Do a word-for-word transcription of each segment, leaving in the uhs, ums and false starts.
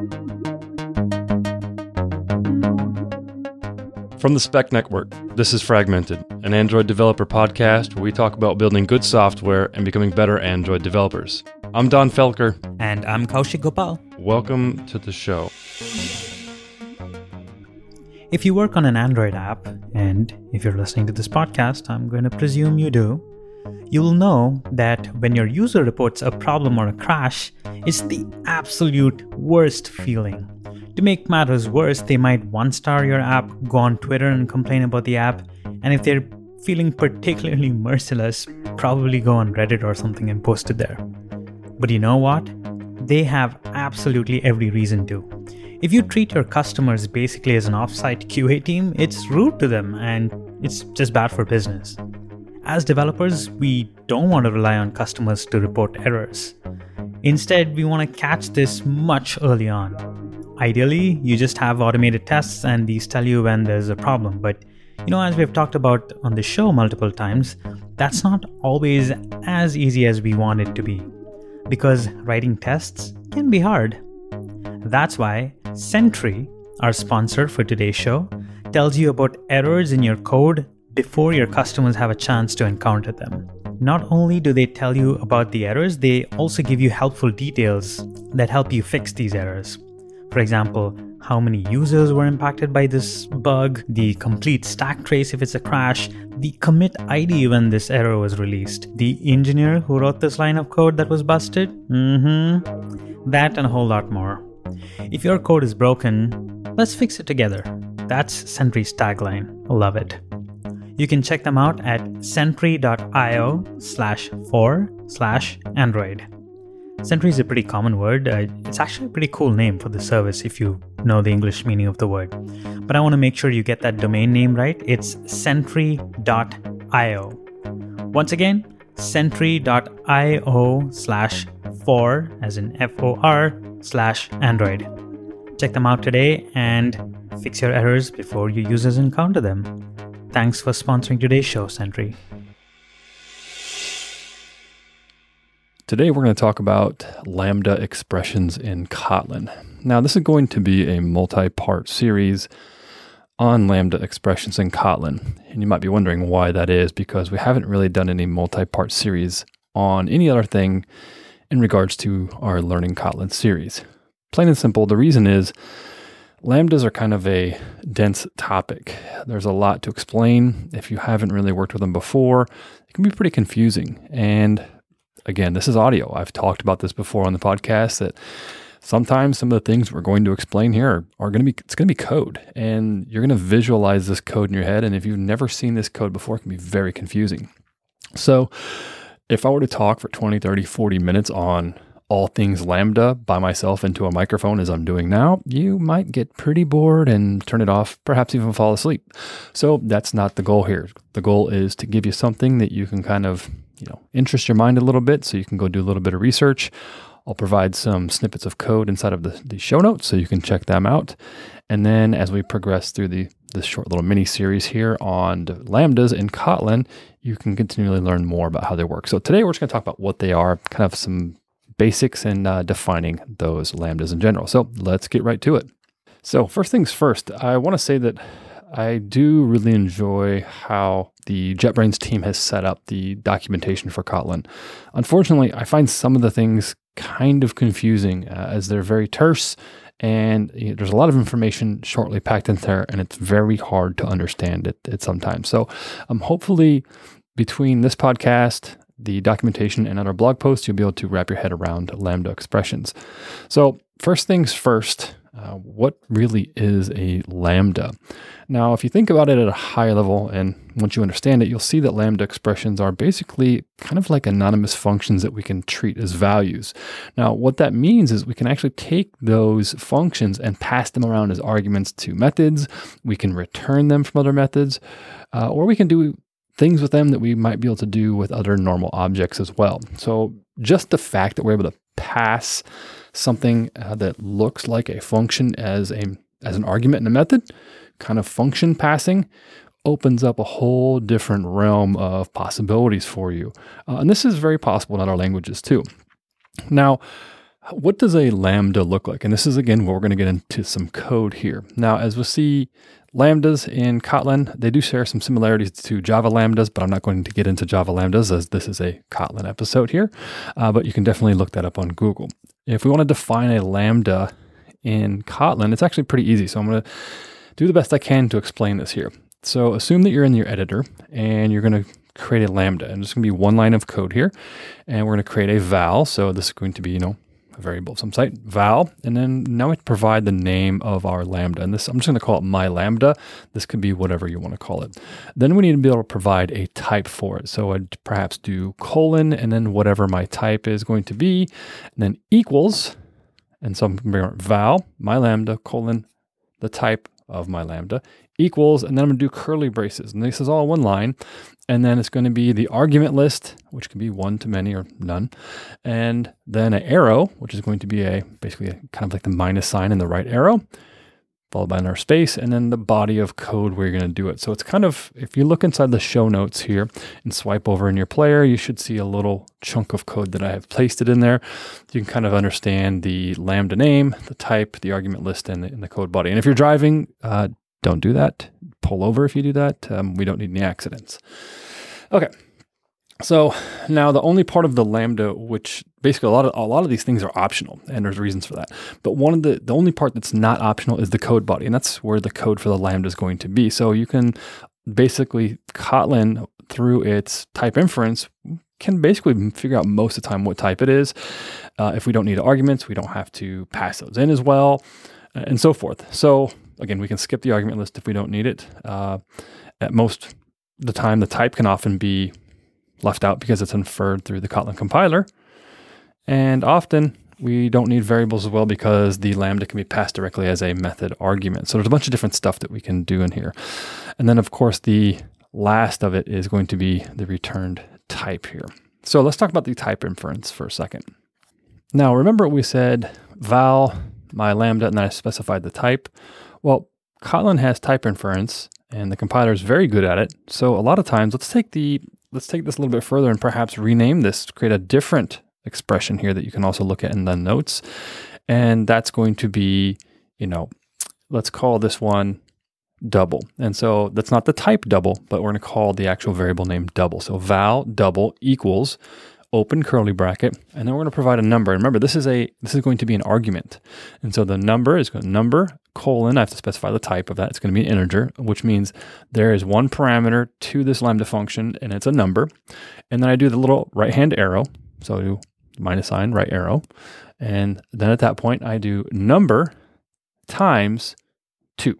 From the Spec Network, this is Fragmented, an Android developer podcast where we talk about building good software and becoming better Android developers. I'm Don Felker. And I'm Kaushik Gopal. Welcome to the show. If you work on an Android app, and if you're listening to this podcast, I'm going to presume you do, you'll know that when your user reports a problem or a crash, it's the absolute worst feeling. To make matters worse, they might one-star your app, go on Twitter and complain about the app, and if they're feeling particularly merciless, probably go on Reddit or something and post it there. But you know what? They have absolutely every reason to. If you treat your customers basically as an off-site Q A team, it's rude to them and it's just bad for business. As developers, we don't want to rely on customers to report errors. Instead, we want to catch this much early on. Ideally, you just have automated tests and these tell you when there's a problem. But, you know, as we've talked about on the show multiple times, that's not always as easy as we want it to be. Because writing tests can be hard. That's why Sentry, our sponsor for today's show, tells you about errors in your code before your customers have a chance to encounter them. Not only do they tell you about the errors, they also give you helpful details that help you fix these errors. For example, how many users were impacted by this bug, the complete stack trace if it's a crash, the commit I D when this error was released, the engineer who wrote this line of code that was busted, mm-hmm, that and a whole lot more. If your code is broken, let's fix it together. That's Sentry's tagline. Love it. You can check them out at sentry.io slash for slash Android. Sentry is a pretty common word. Uh, it's actually a pretty cool name for the service if you know the English meaning of the word. But I want to make sure you get that domain name right. It's sentry dot io. Once again, sentry.io slash for, as in F O R, slash Android. Check them out today and fix your errors before your users encounter them. Thanks for sponsoring today's show, Sentry. Today we're going to talk about Lambda expressions in Kotlin. Now this is going to be a multi-part series on Lambda expressions in Kotlin. And you might be wondering why that is, because we haven't really done any multi-part series on any other thing in regards to our Learning Kotlin series. Plain and simple, the reason is Lambdas are kind of a dense topic. There's a lot to explain. If you haven't really worked with them before, it can be pretty confusing. And again, this is audio. I've talked about this before on the podcast that sometimes some of the things we're going to explain here are, are going to be, it's going to be code, and you're going to visualize this code in your head. And if you've never seen this code before, it can be very confusing. So if I were to talk for twenty, thirty, forty minutes on all things Lambda by myself into a microphone as I'm doing now, you might get pretty bored and turn it off, perhaps even fall asleep. So that's not the goal here. The goal is to give you something that you can kind of, you know, interest your mind a little bit so you can go do a little bit of research. I'll provide some snippets of code inside of the, the show notes so you can check them out. And then as we progress through the this short little mini series here on Lambdas in Kotlin, you can continually learn more about how they work. So today we're just going to talk about what they are, kind of some basics and uh, defining those Lambdas in general. So let's get right to it. So first things first, I want to say that I do really enjoy how the JetBrains team has set up the documentation for Kotlin. Unfortunately, I find some of the things kind of confusing uh, as they're very terse, and you know, there's a lot of information shortly packed in there, and it's very hard to understand it, it sometimes. So um, hopefully between this podcast, the documentation, and other blog posts, you'll be able to wrap your head around Lambda expressions. So first things first, uh, what really is a Lambda? Now, if you think about it at a high level, and once you understand it, you'll see that Lambda expressions are basically kind of like anonymous functions that we can treat as values. Now, what that means is we can actually take those functions and pass them around as arguments to methods. We can return them from other methods, uh, or we can do things with them that we might be able to do with other normal objects as well. So just the fact that we're able to pass something uh, that looks like a function as a as an argument in a method, kind of function passing, opens up a whole different realm of possibilities for you. Uh, and this is very possible in other languages too. Now, What does a lambda look like? And this is, again, where we're going to get into some code here. Now, as we'll see, lambdas in Kotlin, they do share some similarities to Java lambdas, but I'm not going to get into Java lambdas as this is a Kotlin episode here. Uh, but you can definitely look that up on Google. If we want to define a lambda in Kotlin, it's actually pretty easy. So I'm going to do the best I can to explain this here. So assume that you're in your editor and you're going to create a lambda. And it's going to be one line of code here. And we're going to create a val. So this is going to be, you know, a variable of some type, val, and then now we provide the name of our lambda. And this, I'm just going to call it my lambda. This could be whatever you want to call it. Then we need to be able to provide a type for it. So I'd perhaps do colon and then whatever my type is going to be, and then equals. And so I'm going to bring val, my lambda, colon, the type of my lambda, equals, and then I'm going to do curly braces. And this is all one line. And then it's going to be the argument list, which can be one to many or none. And then an arrow, which is going to be a basically a, kind of like the minus sign in the right arrow, followed by another space, and then the body of code where you're going to do it. So it's kind of, if you look inside the show notes here and swipe over in your player, you should see a little chunk of code that I have pasted in there. You can kind of understand the lambda name, the type, the argument list, and the, and the code body. And if you're driving, uh, don't do that. Pull over if you do that. Um, we don't need any accidents. Okay. So now the only part of the lambda, which basically a lot of a lot of these things are optional, and there's reasons for that. But one of the the only part that's not optional is the code body, and that's where the code for the lambda is going to be. So you can basically Kotlin through its type inference can basically figure out most of the time what type it is. Uh, if we don't need arguments, we don't have to pass those in as well, and so forth. So again, we can skip the argument list if we don't need it. Uh, at most the time, the type can often be left out because it's inferred through the Kotlin compiler. And often we don't need variables as well because the lambda can be passed directly as a method argument. So there's a bunch of different stuff that we can do in here. And then of course, the last of it is going to be the returned type here. So let's talk about the type inference for a second. Now, remember we said val, my lambda, and then I specified the type. Well, Kotlin has type inference and the compiler is very good at it. So a lot of times, let's take the let's take this a little bit further and perhaps rename this, create a different expression here that you can also look at in the notes. And that's going to be, you know, let's call this one double. And so that's not the type double, but we're going to call the actual variable name double. So val double equals open curly bracket, and then we're going to provide a number. And remember, this is a this is going to be an argument. And so the number is going to number colon, I have to specify the type of that. It's going to be an integer, which means there is one parameter to this lambda function, and it's a number. And then I do the little right-hand arrow. So I do minus sign, right arrow. And then at that point, I do number times two.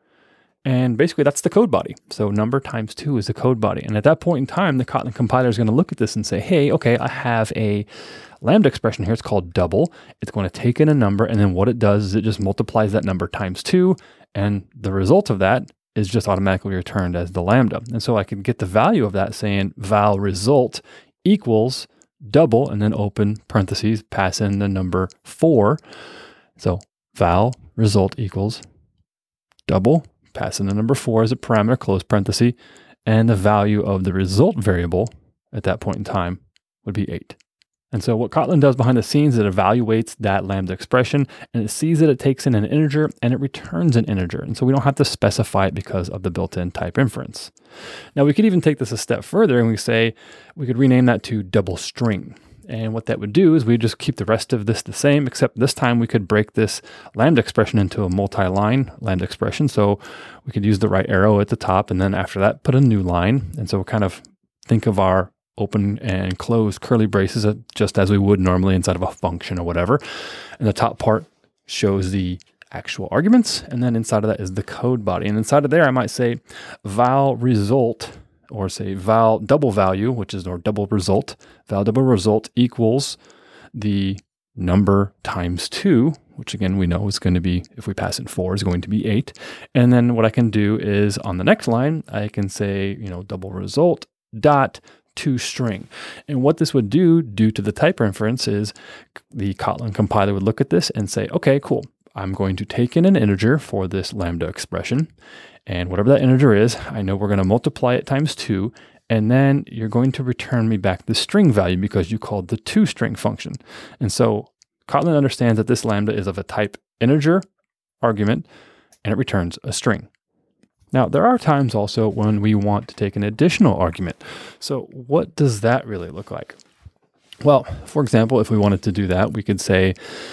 And basically that's the code body. So number times two is the code body. And at that point in time, the Kotlin compiler is going to look at this and say, hey, okay, I have a lambda expression here. It's called double. It's going to take in a number. And then what it does is it just multiplies that number times two. And the result of that is just automatically returned as the lambda. And so I can get the value of that saying val result equals double, and then open parentheses, pass in the number four. So val result equals double, pass in the number four as a parameter, close parenthesis, and the value of the result variable at that point in time would be eight. And so what Kotlin does behind the scenes is it evaluates that lambda expression, and it sees that it takes in an integer and it returns an integer. And so we don't have to specify it because of the built-in type inference. Now we could even take this a step further and we say, we could rename that to double string. And what that would do is we just keep the rest of this the same, except this time we could break this lambda expression into a multi-line lambda expression. So we could use the right arrow at the top, and then after that, put a new line. And so we'll kind of think of our open and close curly braces just as we would normally inside of a function or whatever. And the top part shows the actual arguments. And then inside of that is the code body. And inside of there, I might say val result, or say val double value, which is our double result, val double result equals the number times two, which again, we know is going to be, if we pass in four, is going to be eight. And then what I can do is on the next line, I can say, you know, double result dot to string. And what this would do, due to the type inference, is the Kotlin compiler would look at this and say, okay, cool. I'm going to take in an integer for this lambda expression. And whatever that integer is, I know we're going to multiply it times two. And then you're going to return me back the string value because you called the toString function. And so Kotlin understands that this Lambda is of a type integer argument, and it returns a string. Now, there are times also when we want to take an additional argument. So what does that really look like? Well, for example, if we wanted to do that, we could say,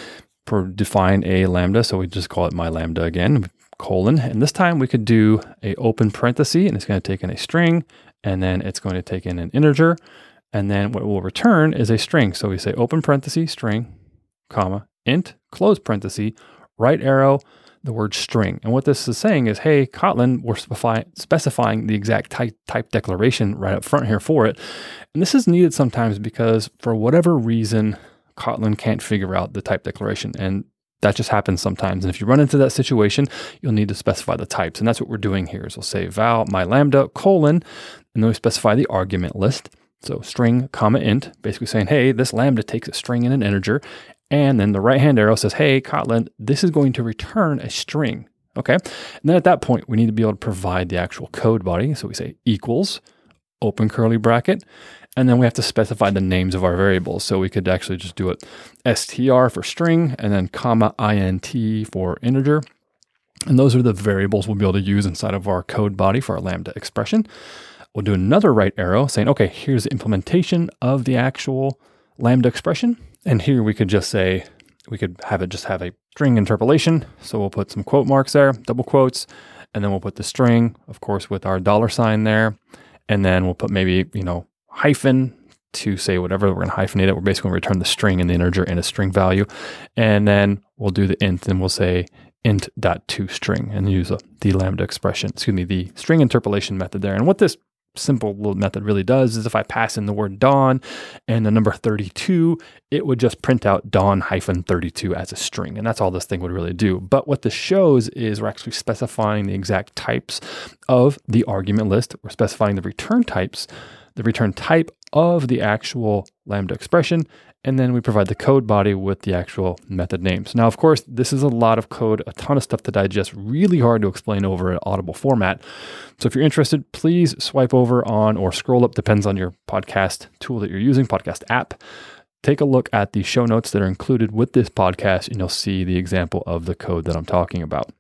for define a Lambda, so we just call it my Lambda again, colon, and this time we could do a open parenthesis, and it's going to take in a string, and then it's going to take in an integer, and then what we'll return is a string. So we say open parenthesis, string, comma, int, close parenthesis, right arrow, the word string. And what this is saying is, hey, Kotlin, we're specify, specifying the exact type, type declaration right up front here for it. And this is needed sometimes because for whatever reason, Kotlin can't figure out the type declaration. And that just happens sometimes. And if you run into that situation, you'll need to specify the types. And that's what we're doing here is we'll say val my Lambda colon, and then we specify the argument list. So string, comma, int, basically saying, hey, this Lambda takes a string and an integer. And then the right-hand arrow says, hey, Kotlin, this is going to return a string, okay? And then at that point, we need to be able to provide the actual code body. So we say equals, open curly bracket, and then we have to specify the names of our variables. So we could actually just do it str for string, and then comma int for integer. And those are the variables we'll be able to use inside of our code body for our Lambda expression. We'll do another right arrow saying, okay, here's the implementation of the actual Lambda expression. And here we could just say, we could have it just have a string interpolation. So we'll put some quote marks there, double quotes, and then we'll put the string, of course, with our dollar sign there. And then we'll put maybe, you know, hyphen to say whatever, we're going to hyphenate it. We're basically going to return the string and the integer in a string value. And then we'll do the int, and we'll say int.toString and use a, the Lambda expression, excuse me, the string interpolation method there. And what this simple little method really does is if I pass in the word Dawn and the number thirty-two, it would just print out Dawn hyphen thirty-two as a string. And that's all this thing would really do. But what this shows is we're actually specifying the exact types of the argument list. We're specifying the return types, the return type of the actual Lambda expression, and then we provide the code body with the actual method names. Now, of course, this is a lot of code, a ton of stuff to digest, really hard to explain over an Audible format. So if you're interested, please swipe over on or scroll up, depends on your podcast tool that you're using, podcast app. Take a look at the show notes that are included with this podcast, and you'll see the example of the code that I'm talking about.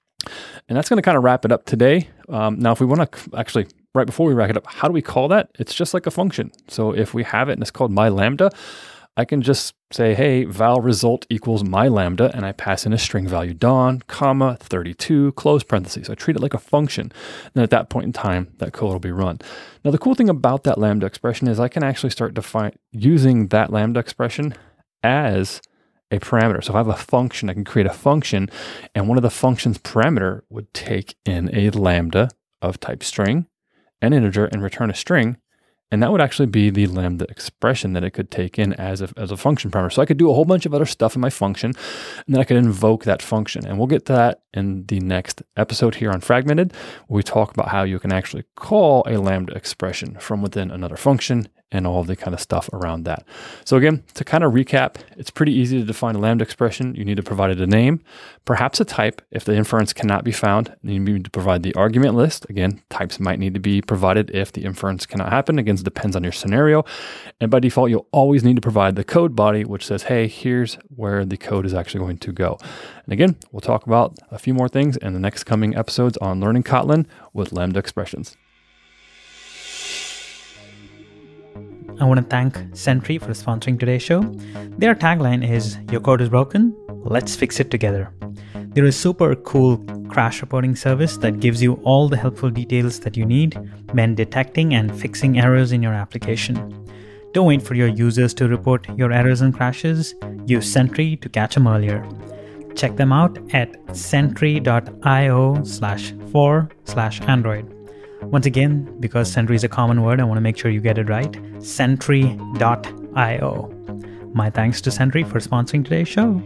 And that's going to kind of wrap it up today. Um, now, if we want to actually, right before we wrap it up, how do we call that? It's just like a function. So if we have it and it's called my Lambda, I can just say, hey, val result equals my Lambda, and I pass in a string value Dawn, comma, thirty-two, close parentheses. So I treat it like a function. And then at that point in time, that code will be run. Now, the cool thing about that Lambda expression is I can actually start define, using that Lambda expression as a parameter. So if I have a function, I can create a function, and one of the function's parameter would take in a Lambda of type string, an integer, and return a string. And that would actually be the Lambda expression that it could take in as a, as a function parameter. So I could do a whole bunch of other stuff in my function, and then I could invoke that function. And we'll get to that in the next episode here on Fragmented, where we talk about how you can actually call a Lambda expression from within another function and all the kind of stuff around that. So again, to kind of recap, it's pretty easy to define a Lambda expression. You need to provide it a name, perhaps a type. If the inference cannot be found, you need to provide the argument list. Again, types might need to be provided if the inference cannot happen. Again, it depends on your scenario. And by default, you'll always need to provide the code body, which says, hey, here's where the code is actually going to go. And again, we'll talk about a few more things in the next coming episodes on learning Kotlin with Lambda expressions. I want to thank Sentry for sponsoring today's show. Their tagline is, your code is broken, let's fix it together. They're a super cool crash reporting service that gives you all the helpful details that you need when detecting and fixing errors in your application. Don't wait for your users to report your errors and crashes. Use Sentry to catch them earlier. Check them out at sentry.io slash for slash Android. Once again, because Sentry is a common word, I want to make sure you get it right. Sentry dot io. My thanks to Sentry for sponsoring today's show.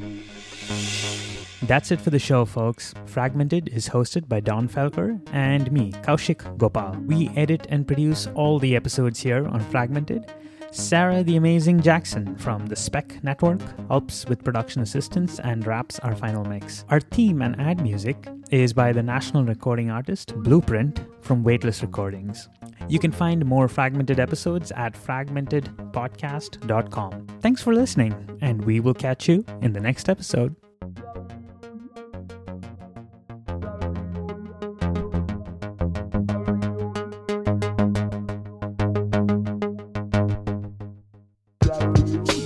That's it for the show, folks. Fragmented is hosted by Don Felker and me, Kaushik Gopal. We edit and produce all the episodes here on Fragmented. Sarah the Amazing Jackson from the Spec Network helps with production assistance and wraps our final mix. Our theme and ad music is by the national recording artist Blueprint, from Weightless Recordings. You can find more fragmented episodes at fragmented podcast dot com. Thanks for listening, and we will catch you in the next episode. Yeah.